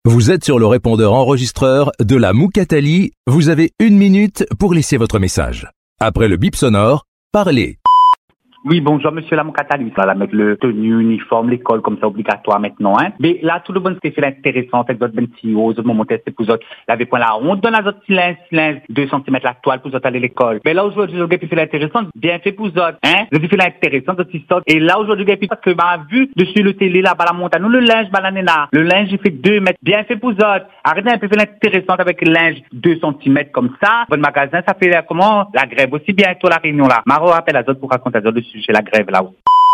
Vous êtes sur le répondeur enregistreur de la Moukatali. Vous avez 1 minute pour laisser votre message. Après le bip sonore, parlez. Oui, bonjour, monsieur Lamoukatali. Là, avec le tenue, uniforme, l'école, comme ça, obligatoire maintenant, hein. Mais là, tout le monde s'est fait intéressant avec votre bentio, votre moment testé pour votre, l'avez point là, on donne à votre silence, 2 cm la toile pour votre aller à l'école. Mais là, aujourd'hui, le gars, fait l'intéressant, bien fait pour votre, hein. Le fait l'intéressant, votre histoire. Et là, aujourd'hui, le gars, parce que, vu, dessus le télé, là, bas la montagne, nous, le linge, bas la nena. Le linge, il fait 2 mètres. Bien fait pour votre. Arrêtez un peu fait l'intéressant avec le linge 2 cm comme ça. Votre magasin, ça fait, comment? La grève aussi bientôt, la réunion là. Maro appelle à d'autres pour raconter à d'autres le sujet, la grève là.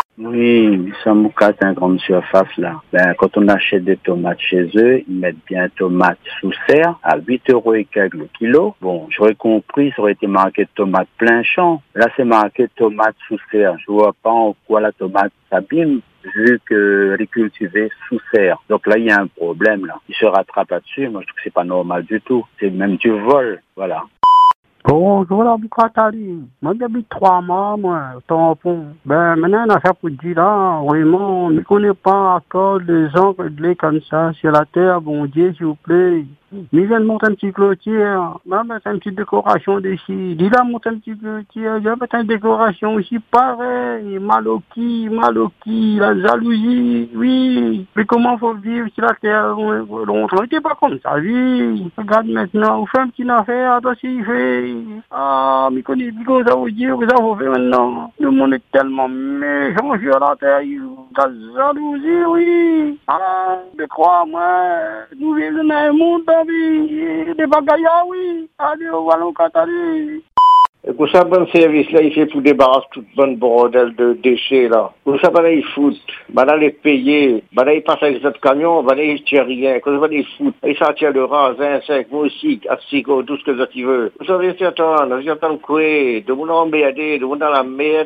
Oui, Samouka, c'est un grande surface là. Ben, quand on achète des tomates chez eux, ils mettent bien tomates sous serre à 8 € et quelques le kilo. Bon, j'aurais compris, ça aurait été marqué tomate plein champ. Là, c'est marqué tomate sous serre. Je vois pas en quoi la tomate s'abîme, vu qu'elle est cultivée sous serre. Donc là, il y a un problème là. Il se rattrape là-dessus. Moi, je trouve que c'est pas normal du tout. C'est même du vol, voilà. Bonjour la Moukatali. Moi j'habite 3 mois, moi, tampon. Ben maintenant on a fait pour dire là, vraiment, on ne connaît pas encore les gens réglés comme ça sur la terre, bon Dieu s'il vous plaît. Il vient de monter un petit clôture, là mettre une petite décoration dessus. Il a monté un petit clôture, il a mettre une décoration aussi pareil, maloki, la jalousie, oui. Mais comment faut vivre sur la terre? On n'était pas comme ça, oui. Regarde maintenant, on fait un petit affaire, toi aussi il fait. Ah, mais connais plus ça vous dire, que ça vous fait maintenant. Le monde est tellement méchant sur la terre, la jalousie, oui. Ah, mais crois-moi, nous vivons dans un monde des bagailles, oui. Allez, au Wallon Katari. Et pour ça, bon service, là, il fait pour débarrasser toute bonne bordel de déchets, là. Pour ça, bah là, il fout. Bah là, les payer. Bah là, il passe avec les autres camions. Bah là, il tient rien. Quand ça, il fout. Il s'en tient le raisin, sec, moustique, asticot, tout ce que tu veux. Vous savez, c'est attendre quoi? De mon emmerdé, de mon dans la merde.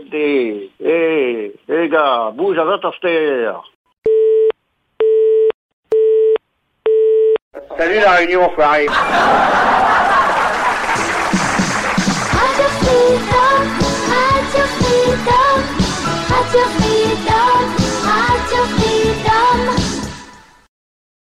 Les gars, bouge à votre terre. Salut la réunion, frère.